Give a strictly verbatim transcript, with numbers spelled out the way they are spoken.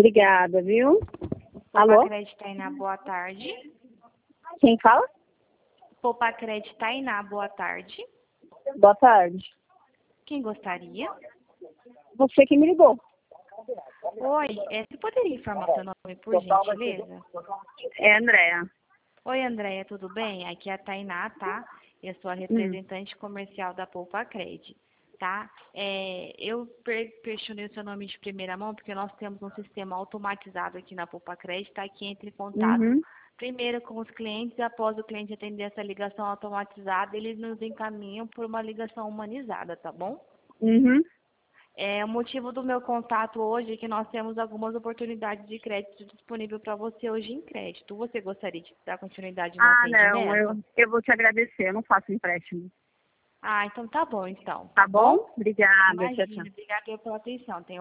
Obrigada, viu? Poupa Alô? Crédito Tainá, boa tarde. Quem fala? Poupa Crédito Tainá, boa tarde. Boa tarde. Quem gostaria? Você que me ligou. Oi, é, você poderia informar seu nome, por gentileza? É Andréa. Oi, Andréia, tudo bem? Aqui é a Tainá, tá? Eu sou a representante comercial da Poupa Crédito, tá? É, eu per- questionei o seu nome de primeira mão porque nós temos um sistema automatizado aqui na Poupa Crédito, tá? Que entra em contato Uhum. primeiro com os clientes e após o cliente atender essa ligação automatizada, eles nos encaminham por uma ligação humanizada, tá bom? Uhum. É, o motivo do meu contato hoje é que nós temos algumas oportunidades de crédito disponível para você hoje em crédito. Você gostaria de dar continuidade no Ah, não, atendimento? eu, eu vou te agradecer, eu não faço empréstimo. Ah, então tá bom, então, Tá tá bom? bom? Obrigada, tchau, tchau. Imagina, obrigada pela atenção. Tenha